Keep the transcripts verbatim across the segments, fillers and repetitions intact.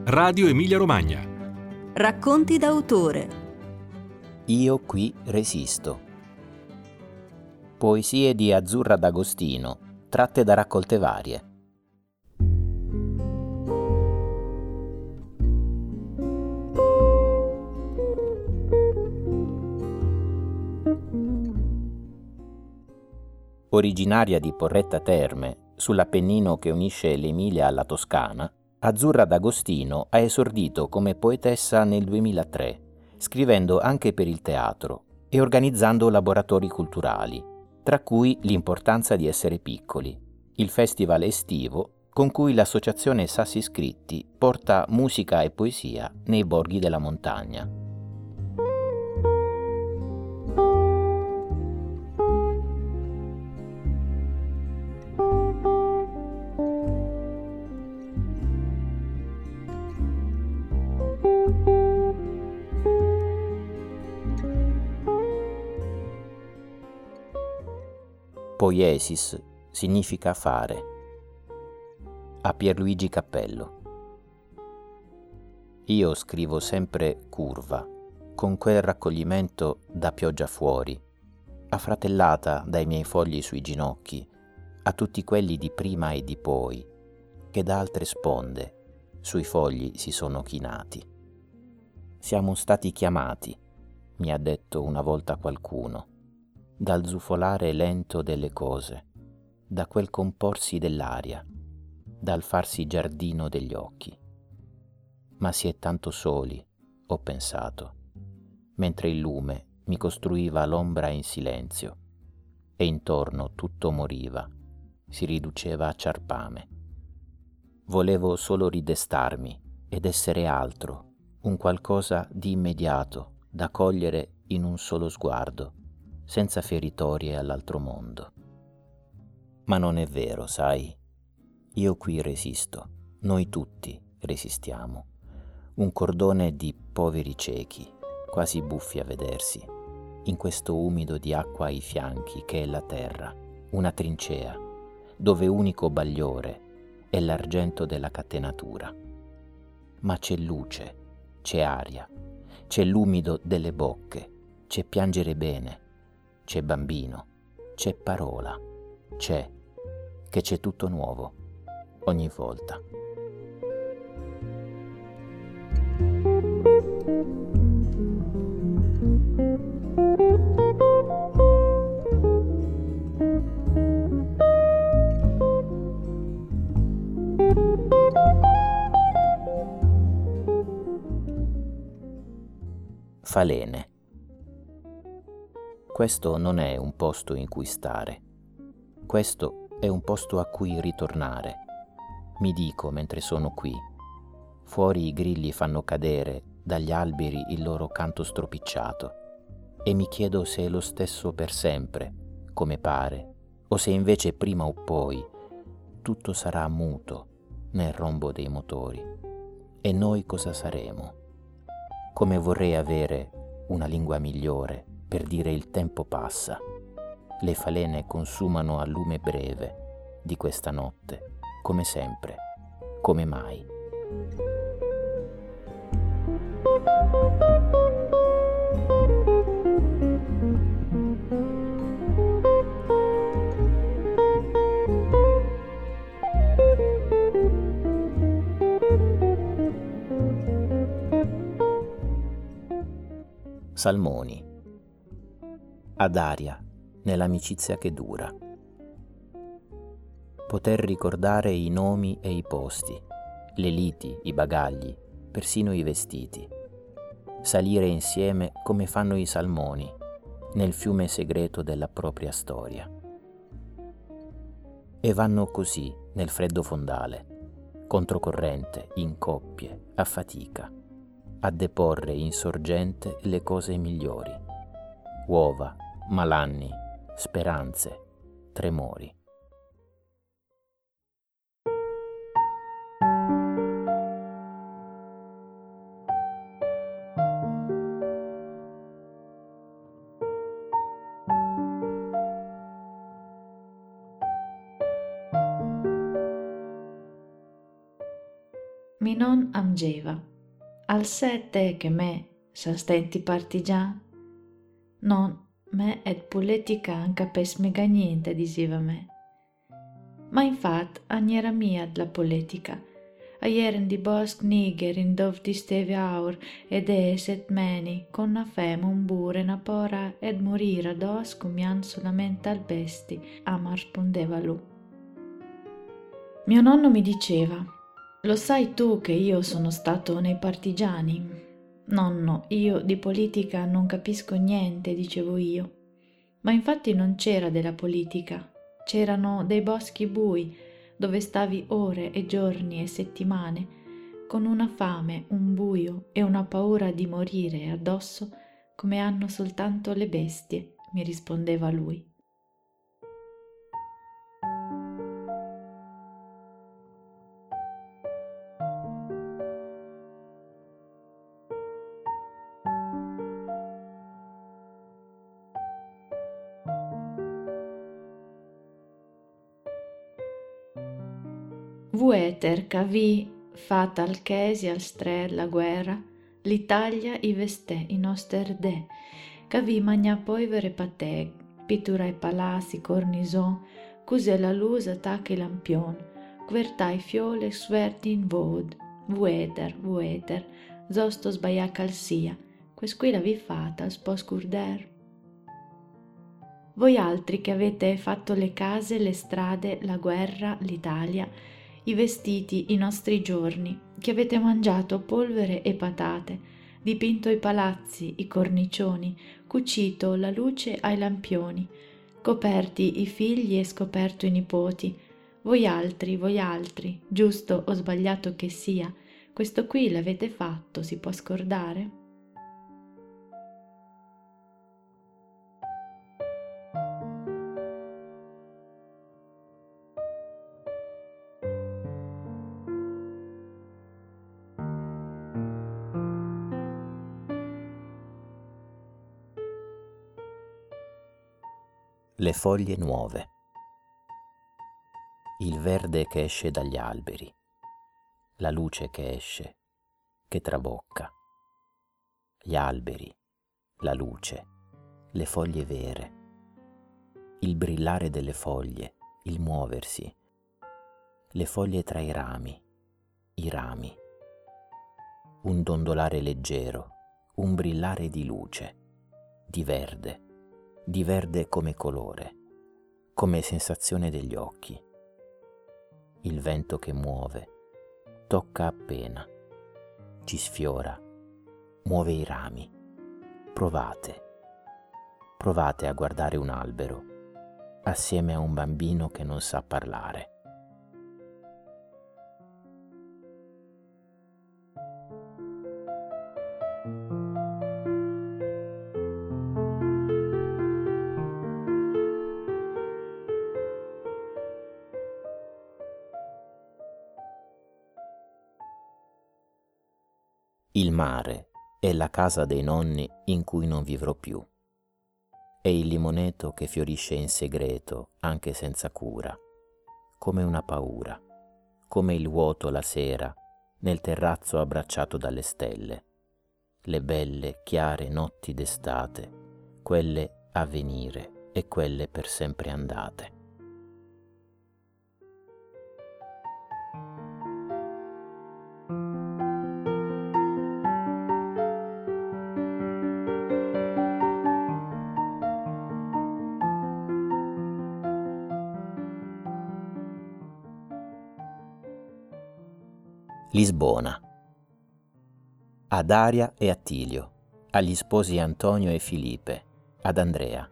Radio Emilia Romagna. Racconti d'autore. Io qui resisto. Poesie di Azzurra D'Agostino, tratte da raccolte varie. Originaria di Porretta Terme, sull'Appennino che unisce l'Emilia alla Toscana, Azzurra D'Agostino ha esordito come poetessa nel duemilatré, scrivendo anche per il teatro e organizzando laboratori culturali, tra cui l'importanza di essere piccoli, il festival estivo con cui l'associazione Sassi Scritti porta musica e poesia nei borghi della montagna. Poiesis significa fare. A Pierluigi Cappello. Io scrivo sempre curva, con quel raccoglimento da pioggia fuori, affratellata dai miei fogli sui ginocchi, a tutti quelli di prima e di poi, che da altre sponde sui fogli si sono chinati. Siamo stati chiamati, mi ha detto una volta qualcuno, dal zufolare lento delle cose, da quel comporsi dell'aria, dal farsi giardino degli occhi. Ma si è tanto soli, ho pensato, mentre il lume mi costruiva l'ombra in silenzio e intorno tutto moriva, si riduceva a ciarpame. Volevo solo ridestarmi ed essere altro, un qualcosa di immediato da cogliere in un solo sguardo, senza feritorie all'altro mondo. Ma non è vero, sai? Io qui resisto, noi tutti resistiamo. Un cordone di poveri ciechi, quasi buffi a vedersi, in questo umido di acqua ai fianchi che è la terra, una trincea, dove unico bagliore è l'argento della catenatura. Ma c'è luce, c'è aria, c'è l'umido delle bocche, c'è piangere bene, c'è bambino, c'è parola, c'è, che c'è tutto nuovo, ogni volta. Falene. Questo non è un posto in cui stare, questo è un posto a cui ritornare. Mi dico mentre sono qui. Fuori i grilli fanno cadere dagli alberi il loro canto stropicciato e mi chiedo se è lo stesso per sempre, come pare, o se invece prima o poi tutto sarà muto nel rombo dei motori. E noi cosa saremo? Come vorrei avere una lingua migliore per dire il tempo passa. Le falene consumano a lume breve di questa notte, come sempre, come mai. Salmoni. Ad aria, nell'amicizia che dura. Poter ricordare i nomi e i posti, le liti, i bagagli, persino i vestiti. Salire insieme come fanno i salmoni, nel fiume segreto della propria storia. E vanno così nel freddo fondale, controcorrente, in coppie, a fatica, a deporre in sorgente le cose migliori, uova, malanni, speranze, tremori. Mi non amgeva. Al sette che me, s'astenti partigian. Non, me et politica non capes mega niente, diceva me. Ma infatti, agnera mia la politica. Aieren di bosc niger in dov di steve aur ed es et meni, con na fem un bure na pora ed morira dos cumian solamente al besti, ama rispondeva lui. Mio nonno mi diceva, lo sai tu che io sono stato nei partigiani? Nonno, io di politica non capisco niente, dicevo io. Ma infatti non c'era della politica, c'erano dei boschi bui, dove stavi ore e giorni e settimane, con una fame, un buio e una paura di morire addosso come hanno soltanto le bestie, mi rispondeva lui. Vueter cavi fatta al chesi al stre la guerra, l'Italia i vestè i noster de, cavi magna poivere pateg, pittura i palazzi cornison, cuse la luz attacca i lampion, guertai fiole sverti in vod, vueter, vueter, zosto sbaia calsia, quest'qui la vi fata spo scurder. Voi altri che avete fatto le case, le strade, la guerra, l'Italia, i vestiti, i nostri giorni, che avete mangiato polvere e patate, dipinto i palazzi, i cornicioni, cucito la luce ai lampioni, coperti i figli e scoperto i nipoti, voi altri, voi altri, giusto o sbagliato che sia, questo qui l'avete fatto, si può scordare? Le foglie nuove. Il verde che esce dagli alberi, la luce che esce, che trabocca. Gli alberi, la luce, le foglie vere, il brillare delle foglie, il muoversi, le foglie tra i rami, i rami, un dondolare leggero, un brillare di luce, di verde, di verde come colore, come sensazione degli occhi. Il vento che muove, tocca appena, ci sfiora, muove i rami. Provate, provate a guardare un albero assieme a un bambino che non sa parlare. Il mare è la casa dei nonni in cui non vivrò più. È il limoneto che fiorisce in segreto, anche senza cura, come una paura, come il vuoto la sera nel terrazzo abbracciato dalle stelle, le belle, chiare notti d'estate, quelle a venire e quelle per sempre andate. Lisbona. A Daria e Attilio, agli sposi Antonio e Filipe, ad Andrea.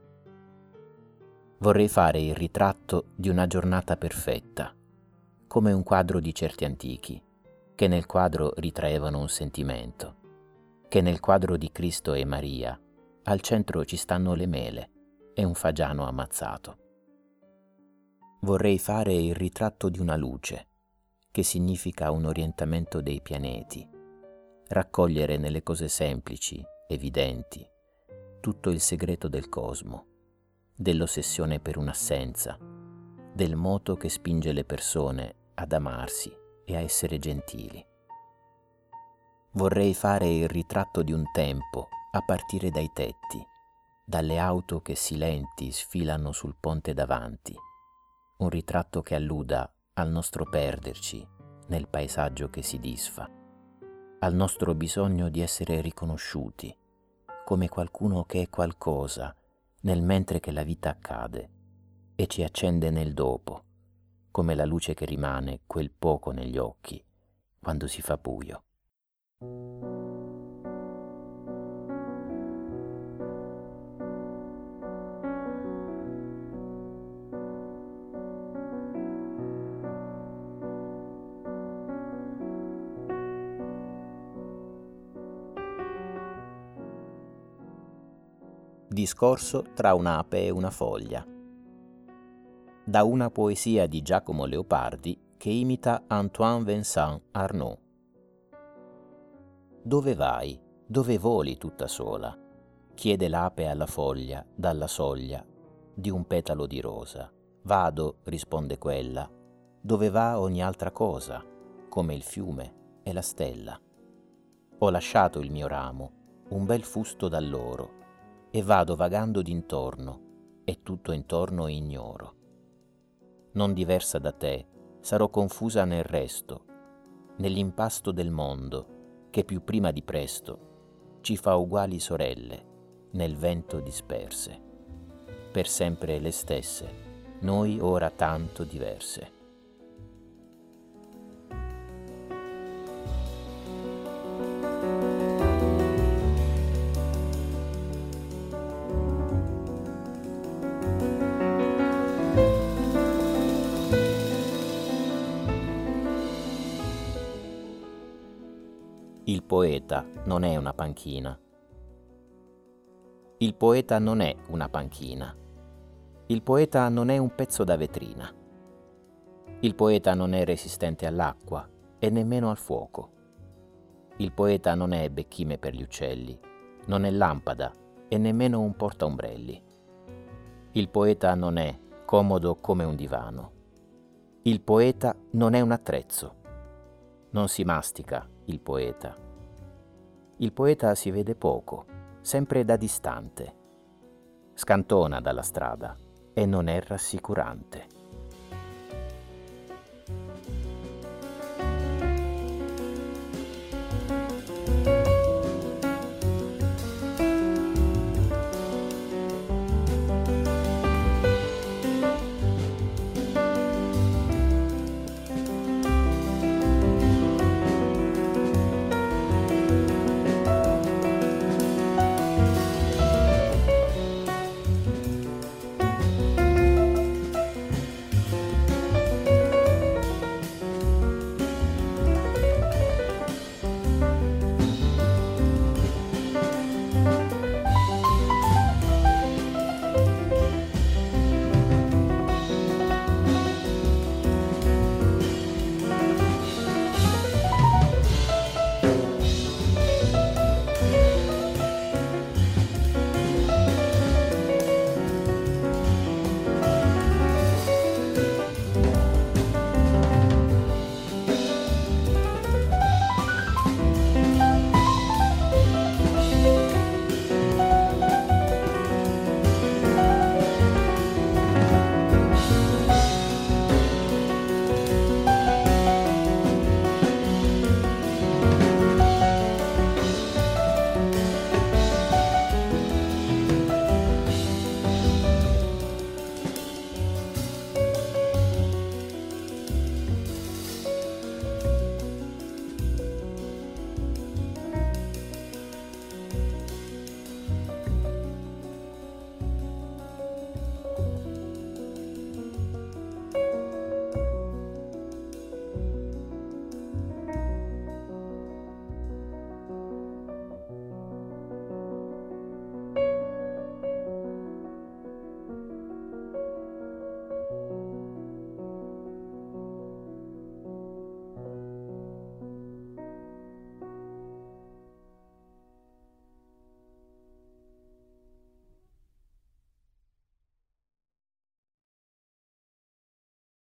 Vorrei fare il ritratto di una giornata perfetta, come un quadro di certi antichi, che nel quadro ritraevano un sentimento, che nel quadro di Cristo e Maria al centro ci stanno le mele e un fagiano ammazzato. Vorrei fare il ritratto di una luce, che significa un orientamento dei pianeti, raccogliere nelle cose semplici, evidenti, tutto il segreto del cosmo, dell'ossessione per un'assenza, del moto che spinge le persone ad amarsi e a essere gentili. Vorrei fare il ritratto di un tempo a partire dai tetti, dalle auto che silenti sfilano sul ponte davanti, un ritratto che alluda al nostro perderci nel paesaggio che si disfa, al nostro bisogno di essere riconosciuti come qualcuno che è qualcosa nel mentre che la vita accade e ci accende nel dopo, come la luce che rimane quel poco negli occhi quando si fa buio. Discorso tra un'ape e una foglia. Da una poesia di Giacomo Leopardi che imita Antoine Vincent Arnaud. Dove vai? Dove voli tutta sola? Chiede l'ape alla foglia dalla soglia di un petalo di rosa. Vado, risponde quella, dove va ogni altra cosa, come il fiume e la stella. Ho lasciato il mio ramo, un bel fusto d'alloro, e vado vagando d'intorno, e tutto intorno ignoro. Non diversa da te, sarò confusa nel resto, nell'impasto del mondo, che più prima di presto ci fa uguali sorelle, nel vento disperse. Per sempre le stesse, noi ora tanto diverse. Il poeta non è una panchina. Il poeta non è una panchina. Il poeta non è un pezzo da vetrina. Il poeta non è resistente all'acqua e nemmeno al fuoco. Il poeta non è becchime per gli uccelli, non è lampada e nemmeno un portaombrelli. Il poeta non è comodo come un divano. Il poeta non è un attrezzo. Non si mastica il poeta. Il poeta si vede poco, sempre da distante. Scantona dalla strada e non è rassicurante.